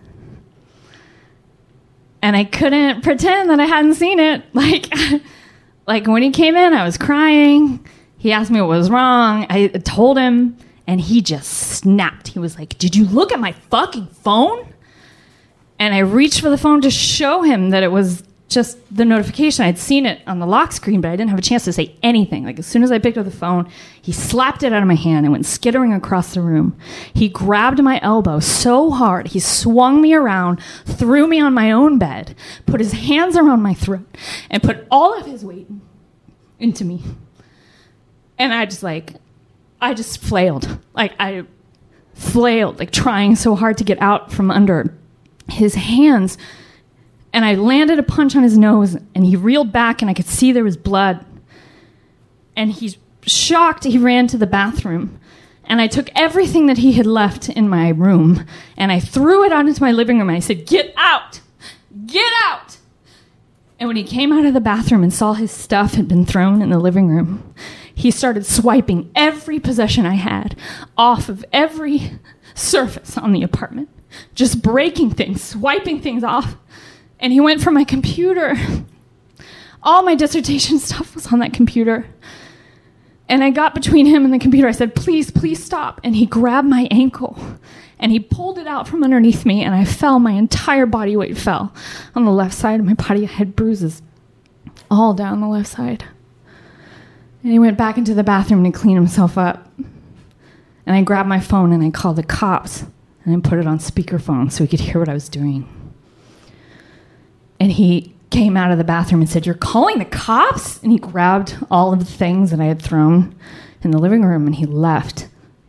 And I couldn't pretend that I hadn't seen it. Like, like when he came in, I was crying. He asked me what was wrong. I told him, and he just snapped. He was like, did you look at my fucking phone? And I reached for the phone to show him that it was just the notification. I'd seen it on the lock screen, but I didn't have a chance to say anything. Like, as soon as I picked up the phone, he slapped it out of my hand and went skittering across the room. He grabbed my elbow so hard, he swung me around, threw me on my own bed, put his hands around my throat, and put all of his weight into me. And I just, like, I just flailed. Like, I flailed, like, trying so hard to get out from under his hands. And I landed a punch on his nose, and he reeled back, and I could see there was blood. And he's shocked. He ran to the bathroom. And I took everything that he had left in my room, and I threw it out into my living room, and I said, get out! Get out! And when he came out of the bathroom and saw his stuff had been thrown in the living room, he started swiping every possession I had off of every surface on the apartment, just breaking things, swiping things off. And he went for my computer. All my dissertation stuff was on that computer. And I got between him and the computer. I said, please, please stop. And he grabbed my ankle, and he pulled it out from underneath me, and I fell. My entire body weight fell on the left side of my body. I had bruises all down the left side. And he went back into the bathroom and he cleaned himself up. And I grabbed my phone and I called the cops, and I put it on speakerphone so he could hear what I was doing. And he came out of the bathroom and said, you're calling the cops? And he grabbed all of the things that I had thrown in the living room, and he left.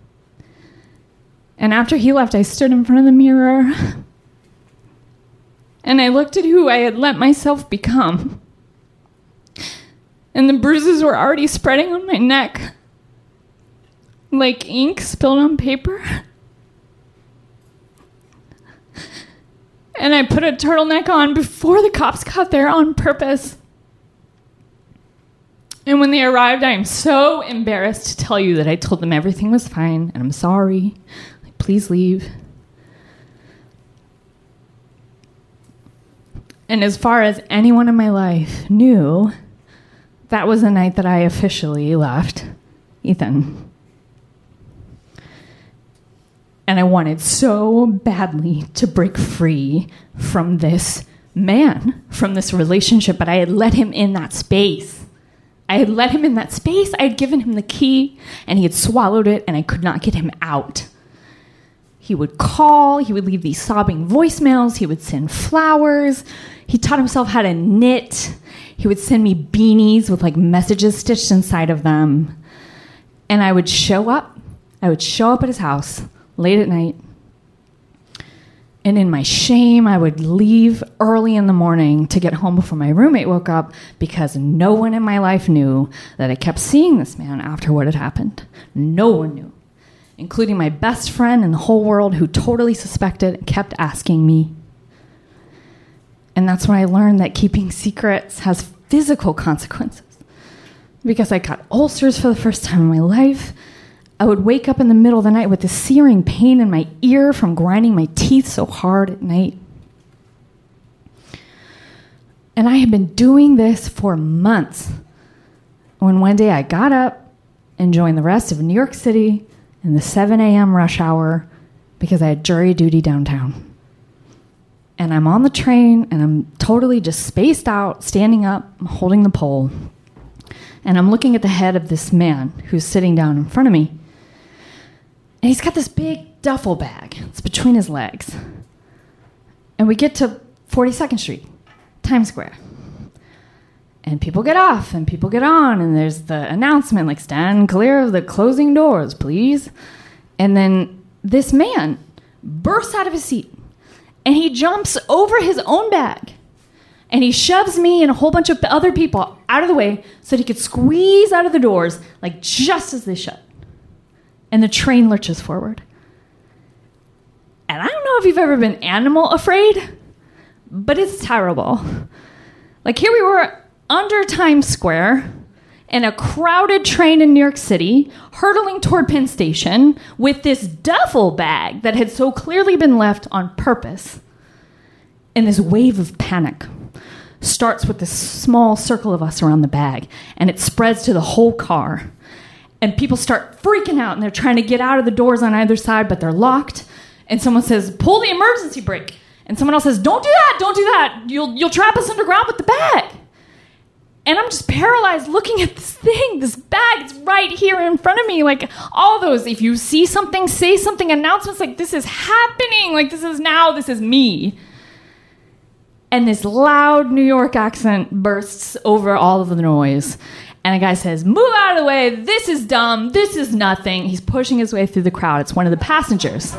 And after he left, I stood in front of the mirror, and I looked at who I had let myself become. And the bruises were already spreading on my neck, like ink spilled on paper. And I put a turtleneck on before the cops got there on purpose. And when they arrived, I am so embarrassed to tell you that I told them everything was fine, and I'm sorry. Like, please leave. And as far as anyone in my life knew, that was the night that I officially left Ethan. And I wanted so badly to break free from this man, from this relationship, but I had let him in that space I had let him in that space. I had given him the key, and he had swallowed it, and I could not get him out. He would call. He would leave these sobbing voicemails. He would send flowers. He taught himself how to knit. He would send me beanies with like messages stitched inside of them. And I would show up. I would show up at his house late at night. And in my shame, I would leave early in the morning to get home before my roommate woke up because no one in my life knew that I kept seeing this man after what had happened. No one knew, including my best friend in the whole world who totally suspected and kept asking me. And that's when I learned that keeping secrets has physical consequences. Because I got ulcers for the first time in my life. I would wake up in the middle of the night with this searing pain in my ear from grinding my teeth so hard at night. And I had been doing this for months. When one day I got up and joined the rest of New York City in the seven a.m. rush hour because I had jury duty downtown. And I'm on the train and I'm totally just spaced out, standing up, I'm holding the pole. And I'm looking at the head of this man who's sitting down in front of me. And he's got this big duffel bag. It's between his legs. And we get to forty-second Street, Times Square. And people get off and people get on. And there's the announcement, like, stand clear of the closing doors, please. And then this man bursts out of his seat. And he jumps over his own bag. And he shoves me and a whole bunch of other people out of the way so that he could squeeze out of the doors, like just as they shut. And the train lurches forward. And I don't know if you've ever been animal afraid, but it's terrible. Like here we were under Times Square in a crowded train in New York City, hurtling toward Penn Station with this duffel bag that had so clearly been left on purpose. And this wave of panic starts with this small circle of us around the bag, and it spreads to the whole car. And people start freaking out, and they're trying to get out of the doors on either side, but they're locked. And someone says, pull the emergency brake. And someone else says, don't do that, don't do that. You'll, you'll trap us underground with the bag. And I'm just paralyzed looking at this thing, this bag. It's right here in front of me. Like all those, if you see something, say something, announcements like this is happening. Like this is now, this is me. And this loud New York accent bursts over all of the noise. And a guy says, move out of the way. This is dumb. This is nothing. He's pushing his way through the crowd. It's one of the passengers.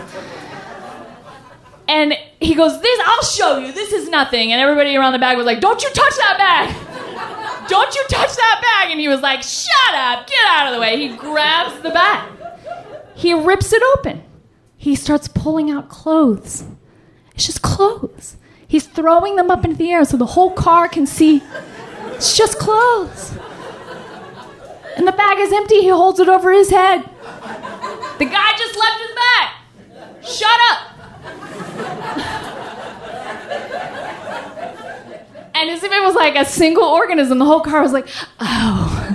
And he goes, this, I'll show you. This is nothing. And everybody around the bag was like, don't you touch that bag. Don't you touch that bag. And he was like, shut up. Get out of the way. He grabs the bag. He rips it open. He starts pulling out clothes. It's just clothes. He's throwing them up into the air so the whole car can see. It's just clothes. And the bag is empty. He holds it over his head. The guy just left his bag. Shut up. And as if it was like a single organism, the whole car was like, oh.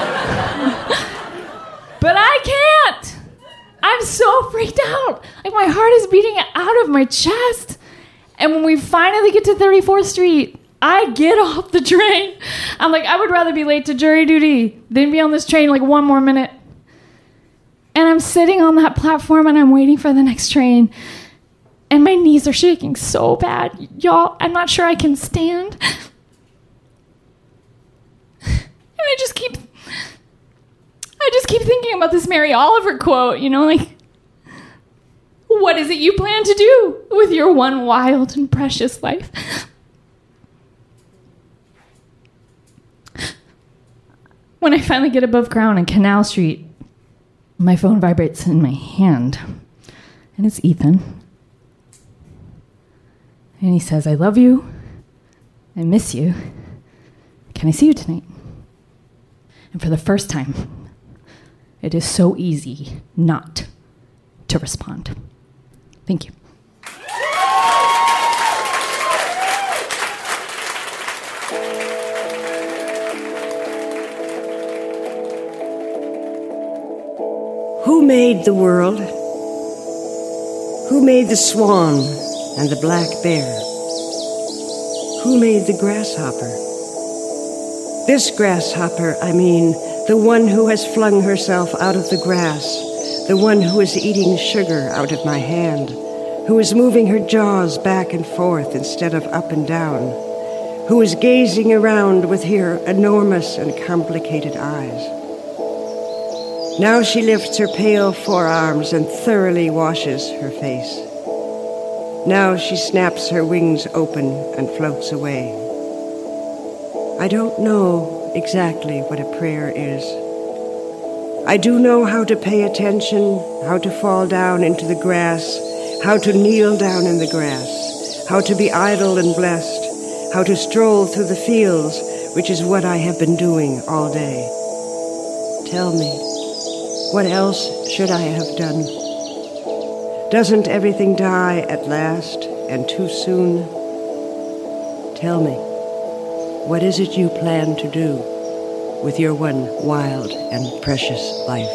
But I can't. I'm so freaked out. Like my heart is beating out of my chest. And when we finally get to thirty-fourth Street, I get off the train. I'm like, I would rather be late to jury duty than be on this train like one more minute. And I'm sitting on that platform and I'm waiting for the next train. And my knees are shaking so bad. Y'all, I'm not sure I can stand. And I just keep, I just keep thinking about this Mary Oliver quote, you know, like, what is it you plan to do with your one wild and precious life? When I finally get above ground on Canal Street, my phone vibrates in my hand. And it's Ethan. And he says, I love you. I miss you. Can I see you tonight? And for the first time, it is so easy not to respond. Thank you. Who made the world? Who made the swan and the black bear? Who made the grasshopper? This grasshopper, I mean, the one who has flung herself out of the grass, the one who is eating sugar out of my hand, who is moving her jaws back and forth instead of up and down, who is gazing around with her enormous and complicated eyes. Now she lifts her pale forearms and thoroughly washes her face. Now she snaps her wings open and floats away. I don't know exactly what a prayer is. I do know how to pay attention, how to fall down into the grass, how to kneel down in the grass, how to be idle and blessed, how to stroll through the fields, which is what I have been doing all day. Tell me, what else should I have done? Doesn't everything die at last and too soon? Tell me, what is it you plan to do with your one wild and precious life?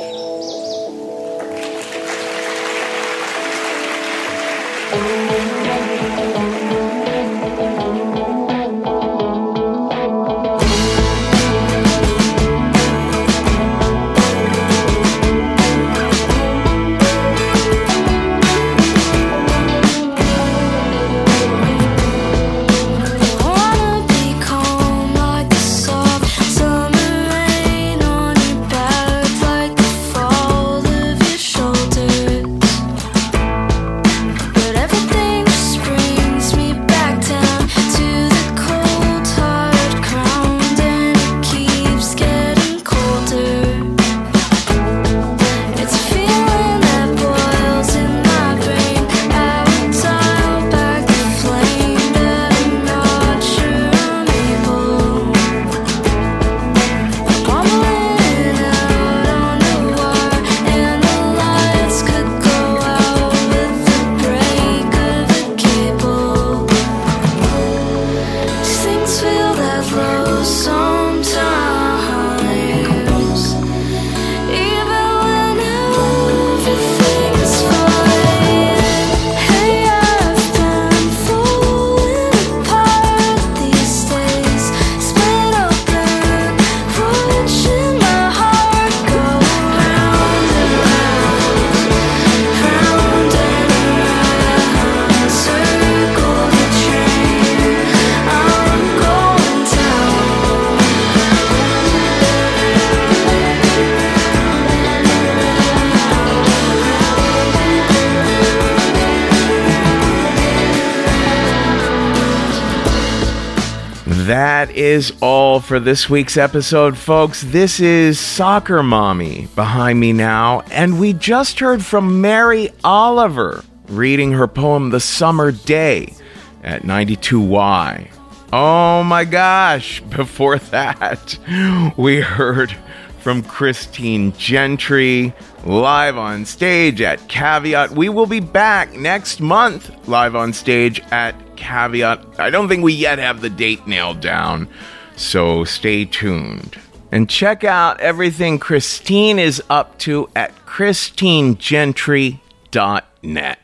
That is all for this week's episode, folks. This is Soccer Mommy behind me now, and we just heard from Mary Oliver reading her poem The Summer Day at ninety-two Y. Oh my gosh, before that, we heard from Christine Gentry live on stage at Caveat. We will be back next month live on stage at Caveat. I don't think we yet have the date nailed down, so stay tuned. And check out everything Christine is up to at christine gentry dot net.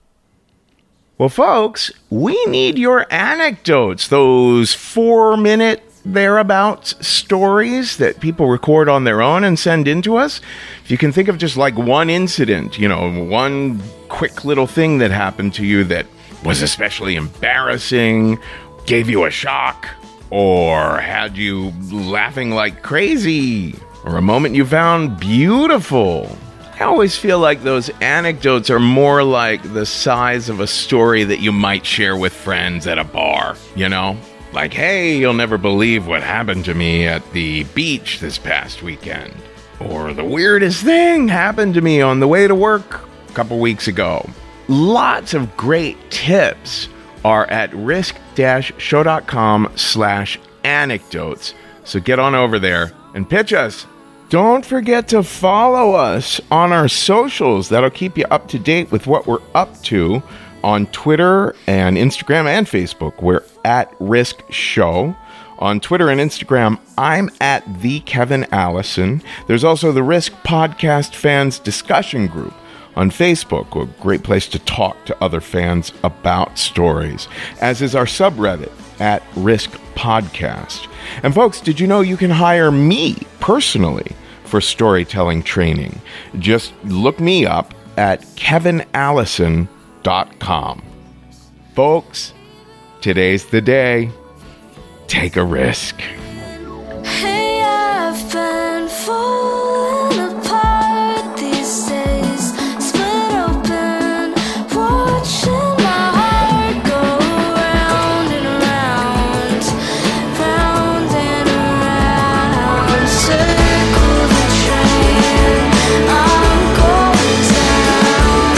Well, folks, we need your anecdotes, those four-minute thereabouts stories that people record on their own and send in to us. If you can think of just like one incident, you know, one quick little thing that happened to you that was especially embarrassing, gave you a shock, or had you laughing like crazy, or a moment you found beautiful. I always feel like those anecdotes are more like the size of a story that you might share with friends at a bar, you know? Like, hey, you'll never believe what happened to me at the beach this past weekend. Or the weirdest thing happened to me on the way to work a couple weeks ago. Lots of great tips are at risk-show.com slash anecdotes. So get on over there and pitch us. Don't forget to follow us on our socials. That'll keep you up to date with what we're up to on Twitter and Instagram and Facebook. We're at Risk Show. On Twitter and Instagram, I'm at the Kevin Allison. There's also the Risk Podcast Fans discussion group on Facebook, a great place to talk to other fans about stories, as is our subreddit at Risk Podcast. And folks, did you know you can hire me personally for storytelling training? Just look me up at kevin allison dot com. Folks, today's the day. Take a risk. Hey, I've been falling apart these days, split open, watching my heart go round and round, round and around. Circle the train, I'm going down.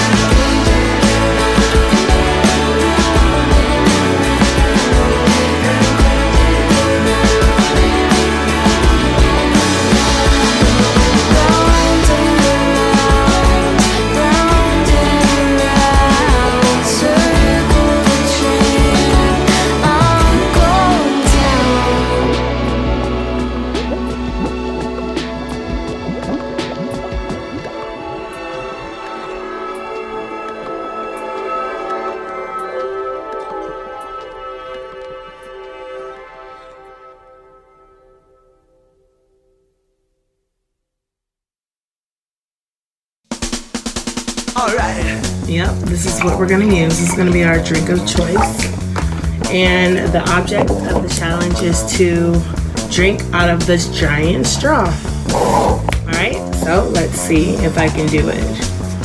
Round and around, round and around. Circle the train, I'm going down. All right. Yep, this is what we're going to use. This is going to be our drink of choice. And the object of the challenge is to drink out of this giant straw. All right, so let's see if I can do it.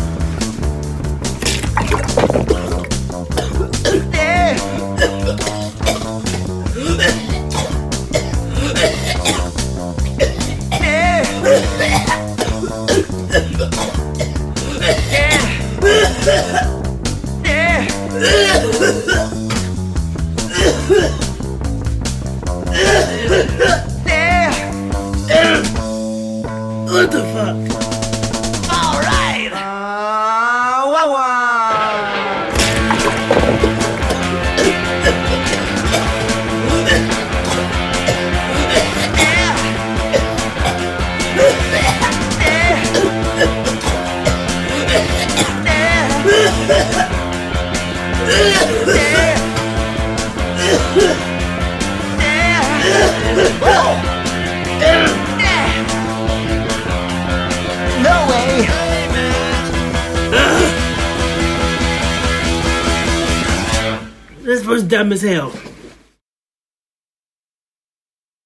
What the fuck? All right. Uh, wah, no way. This was dumb as hell.